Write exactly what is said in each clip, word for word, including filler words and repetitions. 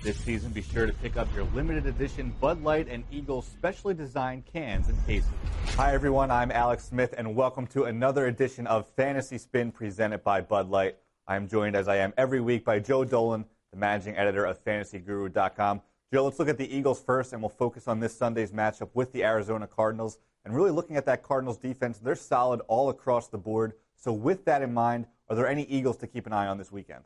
this season, be sure to pick up your limited edition Bud Light and Eagle specially designed cans and cases. Hi, everyone. I'm Alex Smith, and welcome to another edition of Fantasy Spin presented by Bud Light. I am joined, as I am every week, by Joe Dolan, the managing editor of fantasy guru dot com. Joe, let's look at the Eagles first, and we'll focus on this Sunday's matchup with the Arizona Cardinals. And really looking at that Cardinals defense, they're solid all across the board. So with that in mind, are there any Eagles to keep an eye on this weekend?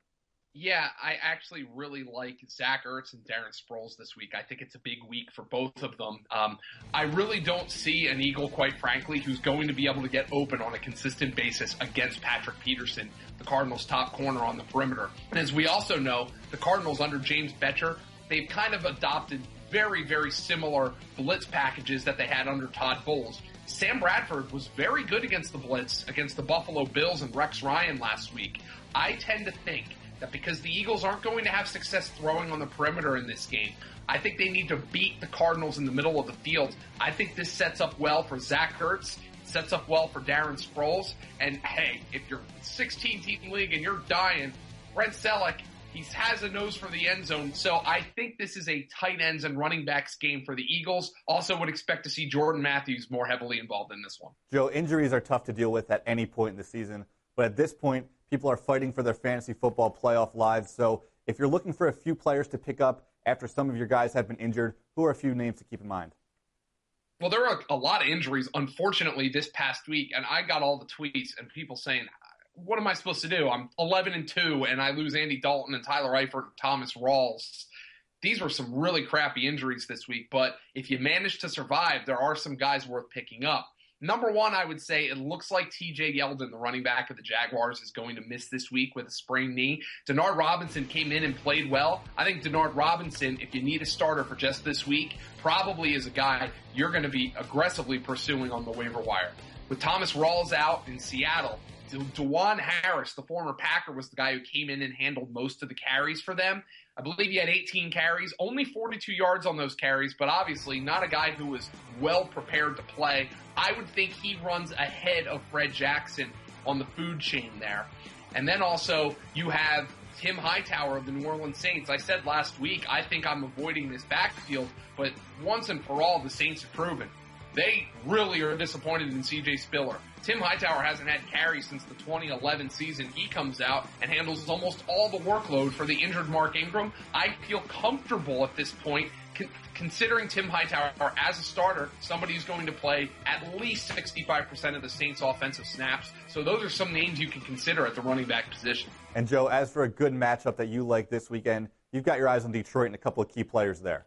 Yeah, I actually really like Zach Ertz and Darren Sproles this week. I think it's a big week for both of them. Um, I really don't see an Eagle, quite frankly, who's going to be able to get open on a consistent basis against Patrick Peterson, the Cardinals' top corner on the perimeter. And as we also know, the Cardinals under James Bettcher, they've kind of adopted very, very similar blitz packages that they had under Todd Bowles. Sam Bradford was very good against the blitz against the Buffalo Bills and Rex Ryan last week. I tend to think that because the Eagles aren't going to have success throwing on the perimeter in this game, I think they need to beat the Cardinals in the middle of the field. I think this sets up well for Zach Ertz, sets up well for Darren Sproles, and hey, if you're sixteen-team league and you're dying, Brent Selleck, he has a nose for the end zone, so I think this is a tight ends and running backs game for the Eagles. Also would expect to see Jordan Matthews more heavily involved in this one. Joe, injuries are tough to deal with at any point in the season, but at this point, people are fighting for their fantasy football playoff lives. So if you're looking for a few players to pick up after some of your guys have been injured, who are a few names to keep in mind? Well, there are a lot of injuries, unfortunately, this past week, and I got all the tweets and people saying, what am I supposed to do? I'm eleven and two, and I lose Andy Dalton and Tyler Eifert and Thomas Rawls. These were some really crappy injuries this week, but if you manage to survive, there are some guys worth picking up. Number one, I would say it looks like T J Yeldon, the running back of the Jaguars, is going to miss this week with a sprained knee. Denard Robinson came in and played well. I think Denard Robinson, if you need a starter for just this week, probably is a guy you're going to be aggressively pursuing on the waiver wire. With Thomas Rawls out in Seattle, DeJuan Harris, the former Packer, was the guy who came in and handled most of the carries for them. I believe he had eighteen carries, only forty-two yards on those carries, but obviously not a guy who was well prepared to play. I would think he runs ahead of Fred Jackson on the food chain there. And then also you have Tim Hightower of the New Orleans Saints. I said last week, I think I'm avoiding this backfield, but once and for all, the Saints have proven they really are disappointed in C J Spiller. Tim Hightower hasn't had carries since the twenty eleven season. He comes out and handles almost all the workload for the injured Mark Ingram. I feel comfortable at this point con- considering Tim Hightower as a starter, somebody who's going to play at least sixty-five percent of the Saints' offensive snaps. So those are some names you can consider at the running back position. And Joe, as for a good matchup that you like this weekend, you've got your eyes on Detroit and a couple of key players there.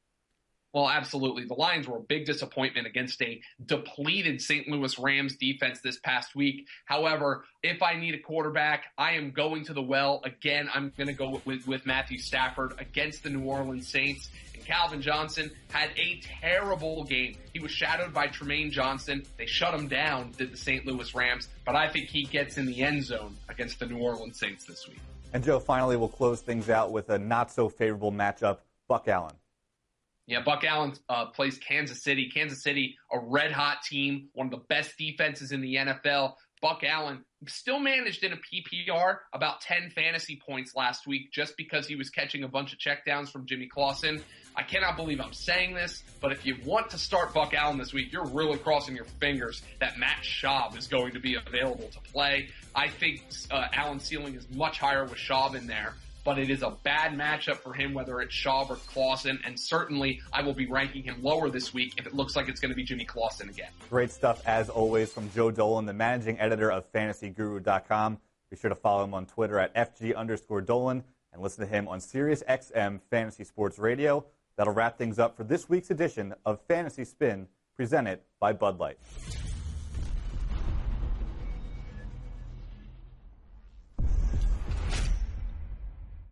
Well, absolutely. The Lions were a big disappointment against a depleted Saint Louis Rams defense this past week. However, if I need a quarterback, I am going to the well. Again, I'm going to go with, with Matthew Stafford against the New Orleans Saints. And Calvin Johnson had a terrible game. He was shadowed by Tremaine Johnson. They shut him down, did the Saint Louis Rams. But I think he gets in the end zone against the New Orleans Saints this week. And Joe, finally, we'll close things out with a not-so-favorable matchup, Buck Allen. Yeah, Buck Allen uh, plays Kansas City. Kansas City, a red-hot team, one of the best defenses in the N F L. Buck Allen still managed in a P P R about ten fantasy points last week just because he was catching a bunch of checkdowns from Jimmy Clausen. I cannot believe I'm saying this, but if you want to start Buck Allen this week, you're really crossing your fingers that Matt Schaub is going to be available to play. I think uh, Allen's ceiling is much higher with Schaub in there. But it is a bad matchup for him, whether it's Schaub or Clausen, and certainly I will be ranking him lower this week if it looks like it's going to be Jimmy Clausen again. Great stuff, as always, from Joe Dolan, the managing editor of fantasy guru dot com. Be sure to follow him on Twitter at F G underscore Dolan and listen to him on Sirius X M Fantasy Sports Radio. That'll wrap things up for this week's edition of Fantasy Spin, presented by Bud Light.